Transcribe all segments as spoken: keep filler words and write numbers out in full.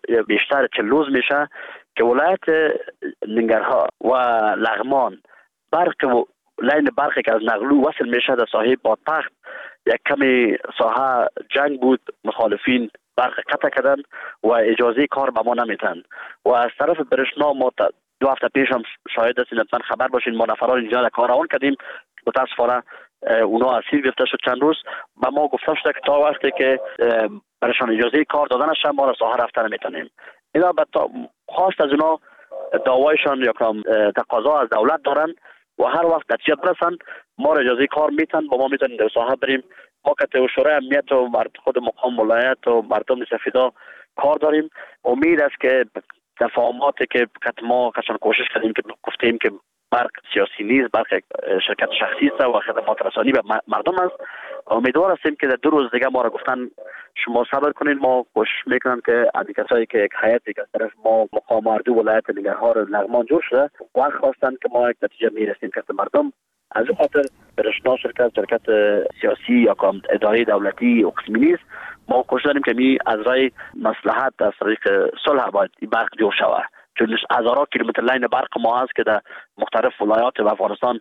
بیشتر چهل روز میشه که ولایت ننگرهار و لغمان برق و لین برقی که از نقلو وصل میشه در ساحه بادپخت یک کمی ساحه جنگ بود، مخالفین برق قطع کردن و اجازه کار به ما نمیتن و از طرف برشنا ما دو هفته پیش هم شاهد هستین، حتما خبر باشین، ما نفران اینجا در کار روان کردیم، متاسفانه اونا اسیر گرفته شد چند روز. به ما گفته شده که تا وقتی که برشان اجازه کار داده نشه ما را ساحه رفتن نمیتونیم. اینا به خواست از اونا دعوایشان یا تقاضا از دولت دارن و هر وقت نتیجه برسن ما را اجازه کار میتن، با ما میتونیم در ساحه بریم. ما که شورای امنیت و خود مقام ولایت و مردم سفیدا کار داریم. امید است که تفاهماتی که ما کسان کوشش کردیم که گفتیم که برق سیاسی نیست، برق شرکت شخصی است و خدمات رسانی به مردم است. امیدوار هستیم که در دو روز دیگه ما را گفتن شما صبر کنید، ما کوشش میکنیم که از کسایی که یک هیئتی که از طرف ما مقام اردو ولایت ننگرهار و لغمان جور شده وقت خواستن که ما یک نتیجه میرسیم که مردم از این خاطر برشنا شرکت شرکت سیاسی یا کام اداره دولتی و قسمی نیست. ما کوشش داریم که می از رای مصلحت از طریق صلح باید این برق جور شود، چون هزاران کیلومتر لین برق ما هست که در مختلف ولایات و افغانستان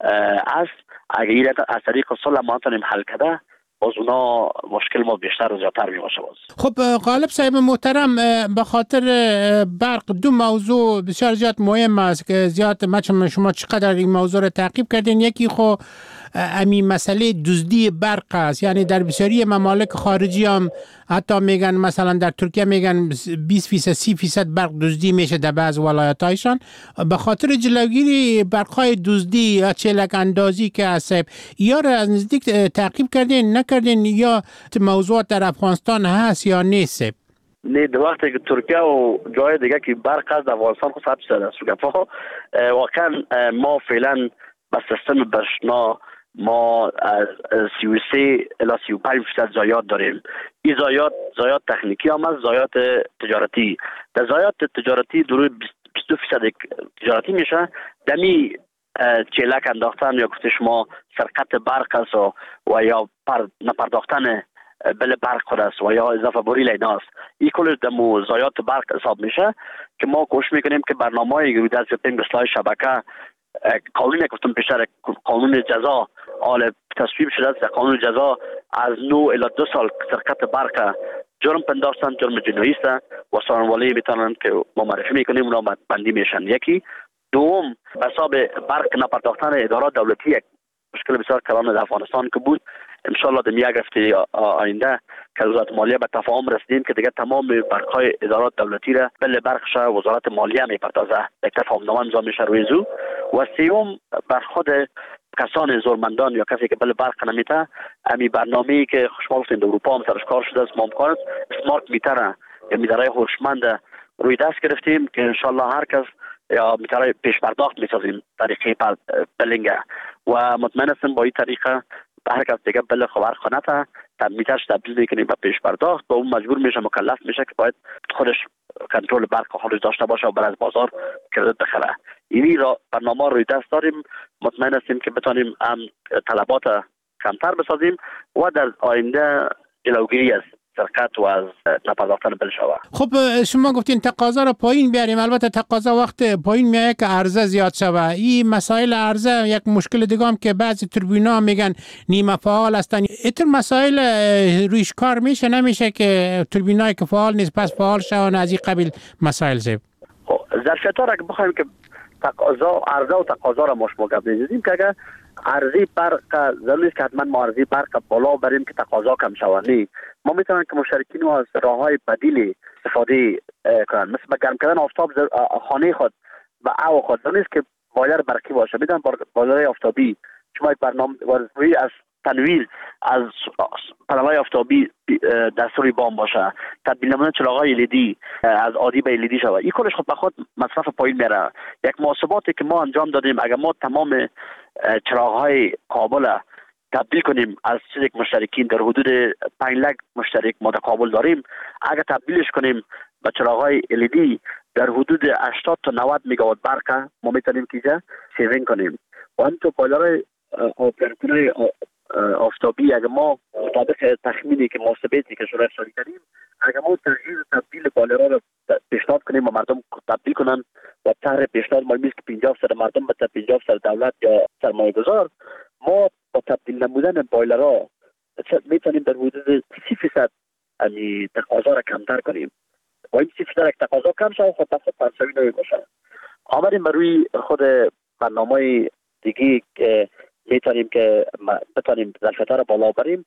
است. اگر از طریق صلح ما تونیم حل کرده باز اونا مشکل ما بیشتر و زیادتر می باشه. باز خب غالب صاحب محترم، به خاطر برق دو موضوع بسیار زیاد مهم است که زیاد ما شما چقدر این موضوع رو تعقیب کردین. یکی خو امی مسئله دزدی برق است، یعنی در بسیاری ممالک خارجی هم حتی میگن، مثلا در ترکیه میگن بیست فیصد سی فیصد برق دزدی میشه در بعض ولایت‌هایشان. به خاطر جلوگیری برق‌های دزدی یا چلک اندازی که هست، یا را از نزدیک تعقیب کردین نکردین، یا موضوعات در افغانستان هست یا نیست؟ نه، در وقتی که ترکیه و جای دیگه که برق از افغانستان خود ثبت شده است، واقعا ما فعلا با سیستم برشنا ما از سی و سه الی سی و پنج فیصد ضایعات داریم. این ضایعات ضایعات تکنیکی هم است، ضایعات تجارتی. در ضایعات تجارتی دروی بیست و دو فیصد تجارتی میشه. دمی چلک انداختن یا گفته شما سرقت برق است و, و یا پر نپرداختن بل برق است و یا اضافه بری لینا است. این کل دمو ضایعات برق حساب میشه که ما کوشش میکنیم که برنامه‌ای که از پنج اصلاح شبکه قانونی که گفتم پیشتر قانون جزا حال تصویب شده است. قانون جزا از نه الی دو سال سرقت برق جرم پنداشتن، جرم جنایی است و سانوالی میتونن که ما معرفی میکنیم اونا بندی میشن. یکی دوم به حساب برق نپرداختن ادارات دولتی یک مشکل بسیار کلان در افغانستان که بود. ان شاء الله در یک هفته آینده که وزارت مالیه به تفاهم رسیدیم که دیگه تمام برق‌های ادارات دولتی را بل برقش وزارت مالیه میپردازه، یک تفاهم نامه امضا میشه روی زو. و سوم بر خود کسان زورمندان یا کسی که بل برق نمیته، امی برنامه‌ای که شما گفتین در اروپا هم سرش کار شده است، ما امکان اسمارت میتر یا میترای هوشمند روی دست گرفتیم که ان شاء الله هر کس یا میترای پیش پرداخت میسازیم طریقه بلینگ و مطمئن هستم با این طریقه هر کس دیگه بل خبر خانه تا میترش تبدیل میکنیم به پیش پرداخت و اون مجبور میشه مکلف میشه که باید خودش کنترل برق خودش داشته باشه و بر از بازار کردیت بخره. اینی را برنامه روی دست داریم، مطمئن هستیم که بتانیم هم طلبات کمتر بسازیم و در آینده جلوگیری از سرقت و از نپرداختن بل شود. خب شما گفتین تقاضا را پایین بیاریم، البته تقاضا وقت پایین میاد که عرضه زیاد شود. این مسائل عرضه یک مشکل دیگه هم که بعضی توربینا میگن نیمه فعال هستن. اینطور مسائل رویش کار میشه نمیشه که توربینای که فعال نیست پس فعال شون از این قبیل مسائل زیب؟ خب ظرفیت‌ها را که بخوایم که تقاضا عرضه و تقاضا را مشابه بگیریم که اگر عرضی برق ضروری است که حتما ما عرضی برق بالا بریم که تقاضا کم شود. نه، ما میتونیم که مشترکین از راههای بدیل استفاده کنن، مثل به گرم کردن آفتاب خانه خود و او خود ضروری است که بایلر برقی باشه. میدونم بایلر آفتابی شما یک برنامه روی از تنویر از پنل‌های آفتابی دستوری بام باشه، تبدیل نمونه چراغ‌های الیدی از عادی به الیدی شود. این کلش خود به خود مصرف پایین میره. یک محاسباتی که ما انجام دادیم اگر ما تمام چراغ‌های کابل تبدیل کنیم از چیزی که مشترکین در حدود پنج لک مشترک ما در کابل داریم، اگر تبدیلش کنیم به چراغ‌های الیدی در حدود هشتاد تا نود مگاوات برق ما میتونیم که سیوینگ کنیم. و همینطور پایلرهای آپراتورهای آفتابی اگر ما مطابق تخمینی که محاسباتی که شورای اقتصادی کردیم اگر ما تغییر تبدیل بالرها را پیشنهاد ما میست که پنجاه درصد مردم بده، پنجاه درصد دولت یا سرمایه گذار. ما با تبدیل نمودن بایلرها میتونیم در حدود سی درصد یعنی تقاضا را کمتر کنیم. با این سی درصد تقاضا کم شد خود تفاوت پنسوی نوی باشه. آمدیم بر روی خود برنامه دیگه که میتونیم که بتونیم ظرفیت‌ها را بالا بریم.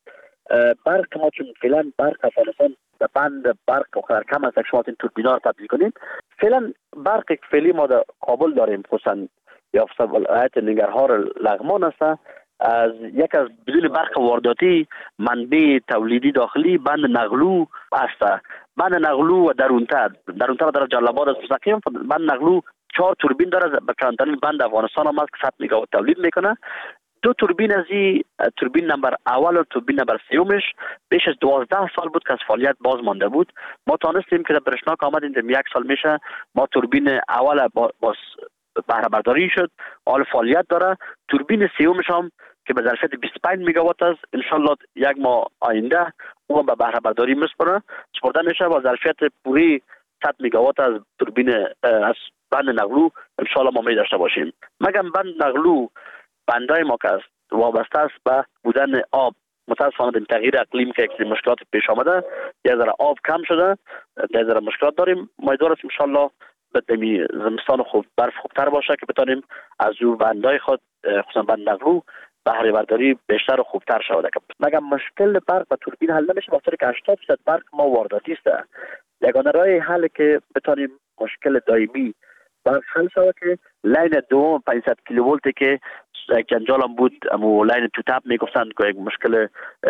برق ما چون فعلا برق افغانستان به بند برق و کم از یک شمات این توربینا را تبدیل کنیم. فعلا برق فعلی ما در کابل داریم، خصوصا یافته ولایت ننگرهار لغمان است. از یک از بدون برق وارداتی منبع تولیدی داخلی بند نغلو است. بند نغلو و درونتر درونتر در جلال‌آباد است مستقیم. بند نغلو چهار توربین داره، به کلانترین بند افغانستان هم است که صد مگاوات تولید میکنه. دو توربین از این توربین نمبر اول و توربین نمبر سیومش بیش از دوازده سال بود که از فعالیت باز مانده بود. ما تانستیم که در برشناک آمدیم در یک سال میشه ما توربین اول باز بهره برداری شد، حال فعالیت داره. توربین سیومش هم که به ظرفیت بیست و پنج مگاوات است، ان شاء الله یک ماه آینده او هم به بهره برداری میسپره سپرده میشه با ظرفیت پوری صد مگاوات از توربین از بند نغلو ان شاء الله ما می داشته باشیم. مگم بند نغلو بندای ما که است وابسته است به بودن آب. متاسفانه این تغییر اقلیم که یک مشکلات پیش آمده، یه ذره آب کم شده، یه ذره مشکلات داریم. امیدوار هستیم ان شاء الله بدمی زمستان خوب برف خوبتر باشه که بتونیم از او بندای خود خصوصا بند نغلو بهره برداری بیشتر و خوبتر شود. مگم مشکل برق و توربین حل نمیشه با که هشتاد درصد برق ما وارداتی است. یگانه راه حل که بتونیم مشکل دائمی برق حل شود که لین دوم پانصد کیلوولت که یک جنجال هم بود، اما لین تو تپ میگفتند که یک مشکل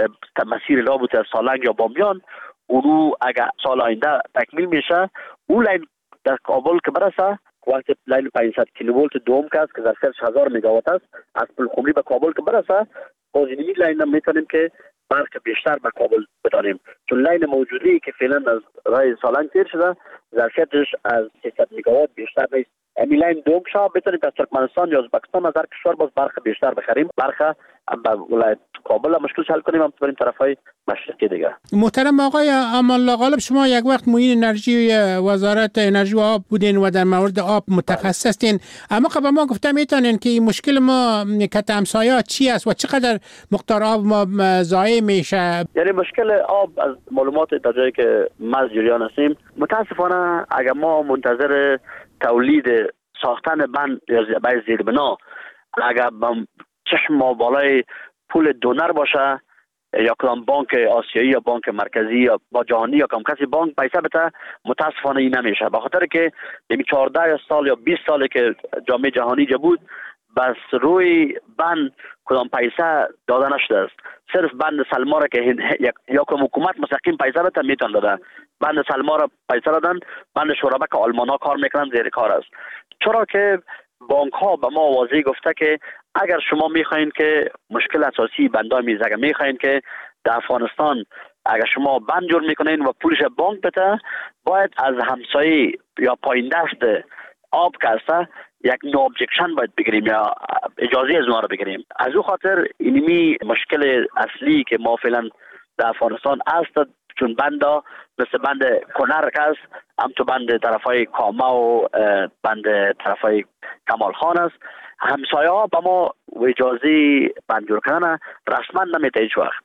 مسیر راه بود از سالنگ یا بامیان، اونو اگر سال آینده تکمیل میشه اون لین در کابل که برسه وقتی لین پانصد کیلوولت دوم که است که ظرفیتش هزار مگاوات است از پلخمری به کابل که برسه باز این لین هم میتونیم که برق بیشتر به کابل بتانیم، چون لین موجودی که فعلا از راه سالنگ تیر شده ظرفیتش از سیصد مگاوات بیشتر نیست. همین لین دوم شاه بتونیم از ترکمنستان یا ازبکستان از هر کشور باز برق بیشتر بخریم، برق به ولایت کابل هم مشکل حل کنیم، هم بریم طرفای مشرقی دیگه. محترم آقای امان الله غالب، شما یک وقت معین انرژی وزارت انرژی و آب بودین و در مورد آب متخصص هستین، اما قبل ما گفتم میتونین که مشکل ما کت همسایه چی است و چقدر مقدار آب ما ضایع میشه؟ یعنی مشکل آب از معلومات در جایی که ما از جریان هستیم، متاسفانه اگر ما منتظر تولید ساختن بند یا بای زیربنا اگر چشم ما بالای پول دونر باشه یا کدام بانک آسیایی یا بانک مرکزی یا با جهانی یا کم کسی بانک پیسه بده، متاسفانه این نمیشه. به خاطر که یعنی چهارده سال یا بیست ساله که جامعه جهانی جا بود بس روی بند کدام پیسه داده نشده است. صرف بند سلما را که یا که حکومت مستقیم پیسه بده میتون داده، بند سلما را پیسه دادن، بند شورابه که آلمان ها کار میکنن زیر کار است. چرا که بانک ها به ما واضح گفته که اگر شما میخواین که مشکل اساسی بندای میز اگر میخواین که در افغانستان اگر شما بند جور میکنین و پولش بانک بده، باید از همسایه یا پایین دست آب که هسته یک نو ابجکشن باید بگیریم یا اجازه از اونها رو بگیریم. از او خاطر اینمی مشکل اصلی که ما فعلا در افغانستان است، چون بندا مثل بند کنر که است، هم تو بند طرفای کاما و بند طرفای کمال خان است، همسایه ها به ما اجازه بند جور کردن رسما نمیده هیچ وقت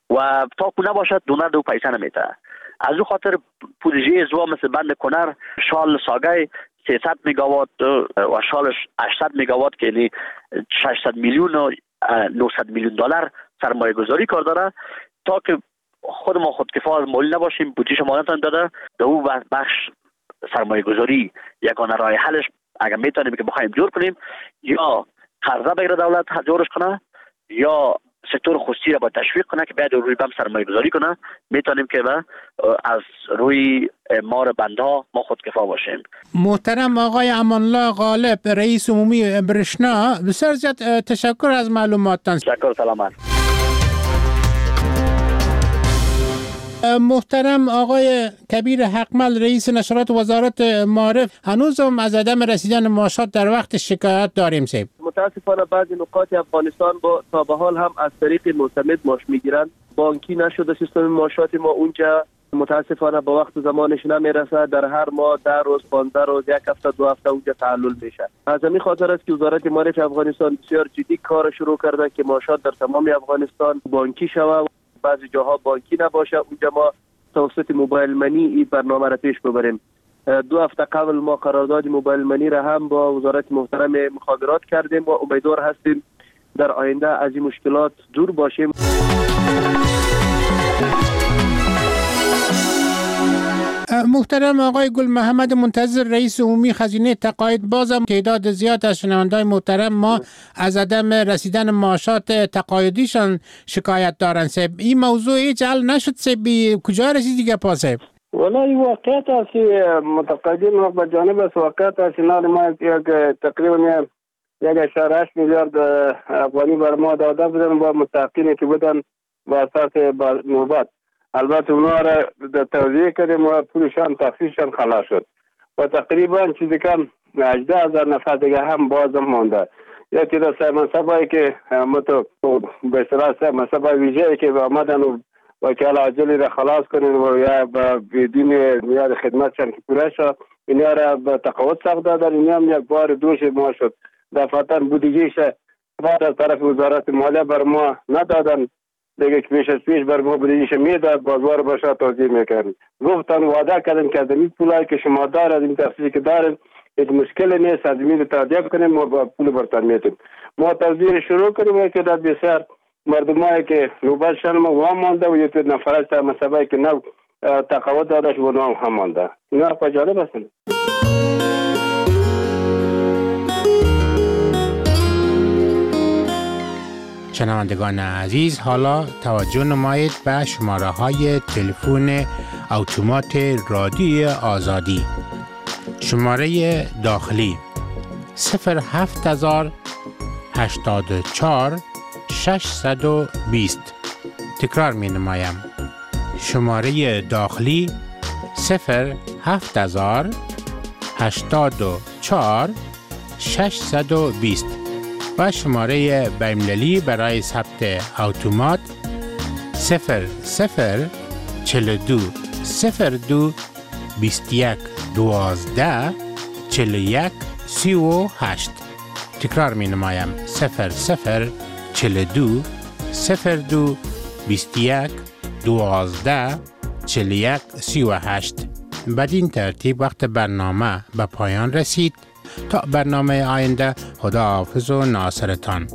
و تا که نباشد دونر دو پیسه نمیده. از او خاطر پروژه زوا مثل بند کنر شال ساگای سیصد مگاوات و شالش هشتصد مگاوات که یعنی ششصد میلیون و نهصد میلیون دلار سرمایه گذاری کار داره، تا که خود ما خودکفا از مالی نباشیم بودجه مالتان داده در او بخش سرمایه گذاری یگانه راه حلش اگر میتونیم که بخوایم جور کنیم یا قرضه بگیره دولت جورش کنه یا سکتور خصوصی را با تشویق کنه که بعد روی بم سرمایه گذاری کنه، میتونیم که از روی مار بندها ما خودکفا باشیم. محترم آقای امان الله غالب، رئیس عمومی برشنا، بسیار زیاد تشکر از معلوماتتان. تشکر، سلامت. محترم آقای کبیر حقمل، رئیس نشرات وزارت معارف، هنوز هم از عدم رسیدن معاشات در وقت شکایت داریم سیب. متاسفانه بعضی نقاط افغانستان با تا به حال هم از طریق معتمد ماش میگیرند. بانکی نشده سیستم ماشات ما اونجا، متاسفانه با وقت زمانش نمیرسه. در هر ماه ده روز پانزده روز یک هفته دو هفته اونجا تعلل میشه. از همین خاطر است که وزارت مالیات افغانستان بسیار جدی کار شروع کرده که ماشات در تمام افغانستان بانکی شود. بعضی جاها بانکی نباشه، اونجا ما توسط موبایل منی این برنامه را پیش ببریم. دو هفته قبل ما قرارداد موبایل منی را هم با وزارت محترم مخابرات کردیم و امیدوار هستیم در آینده از این مشکلات دور باشیم. محترم آقای گل محمد منتظر، رئیس عمومی خزینه تقاعد، بازم تعداد زیاد از شنوندای محترم ما از عدم رسیدن معاشات تقاعدیشان شکایت دارن. سب این موضوع هیچ حل نشد. سب کجا رسید دیگه پاسب؟ والله این واقعیت است که متقاعدین ما به جانب از واقعیت است نال ما یک تقریبا یک اشاره هشت میلیارد افغانی بر ما داده بودن با متقاعدینی که بودن با اساس نوبت. البته اونا را توزیع کردیم و پولشان تخصیصشان خلاص شد و تقریبا چیزی کم هجده هزار نفر دیگه هم بازم مانده. یکی در سه منصبایی که متو به اصطلاح سه منصب ویژه‌ای که آمدن و وکیل عاجلی را خلاص کنین و یا بدون میاد خدمتشان که پوره شد، اینا را به تقاعد ساخت دادن. اینا هم یک بار دوش ما شد دفعتا بودجهش بعد از طرف وزارت مالیه بر ما ندادن دیگه که پیش از پیش بر ما بودجهش میداد بازوار باشه توضیح میکردن. گفتن وعده کردن که از این پولایی که شما دارید این تخصیصی که دارید هیچ مشکلی نیست، از این تادیه کنیم ما با پول برتر میتیم. ما توضیح شروع کردیم که در بسیار مردمایی که نوبتشان ما وام مانده و یک نفر از مسابقه که نو تقاعد دادش و نو هم مانده. اینا پجالب هستن. شنوندگان عزیز، حالا توجه نمایید به شماره های تلفن اتومات رادیو آزادی. شماره داخلی صفر هفت هزار هشتاد و چهار ششصد و بیست. تکرار می نمایم. شماره داخلی صفر هفت هزار هشتاد و چهار ششصد و بیست و شماره بین‌المللی برای ثبت اتومات صفر صفر چهل و دو صفر دو بیست و یک دوازده چهل و یک سی و هشت. تکرار می نمایم. صفر صفر چهل و دو صفر دو بیست و یک دوازده چهل و یک سی و هشت. بدین ترتیب وقت برنامه به پایان رسید. تا برنامه آینده، خدا حافظ و ناصرتان.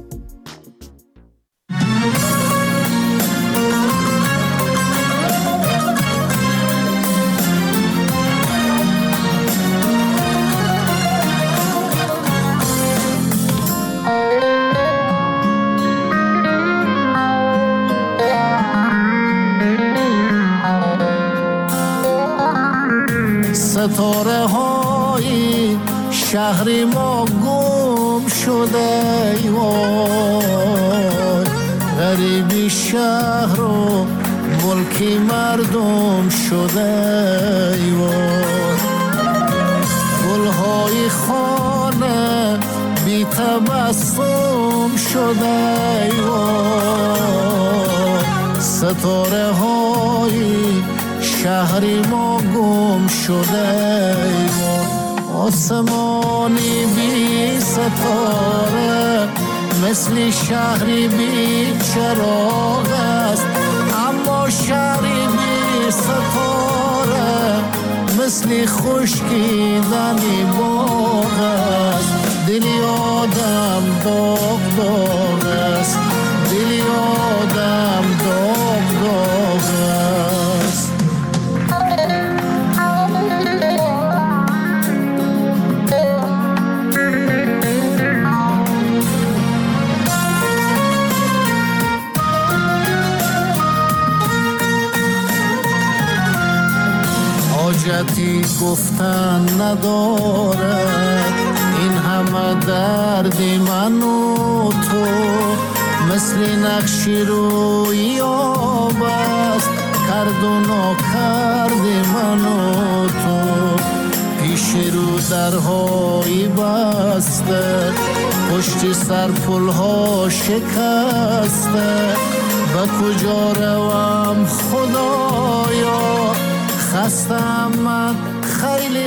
ستاره های شهر ما گم شده وای، غریبی شهر و ملکی مردم شده وای، گلهای خانه بی تبسم شده وای، ستاره های شهری ما گم شده آسمانی بی ستاره مثل شهری بی چراغ است، اما شهری بی ستاره مثل خشکیدنی باغ است. دلی آدم داغ داغ است، دلی آدم داغ داغ است. حاجتی گفتن ندارد این همه درد من و تو، مثل نقشی روی آب است کرد و ناکرد من و تو. پیش رو درهای بسته پشت سر پل ها شکسته، به کجا روم خدایا، خستم من خیلی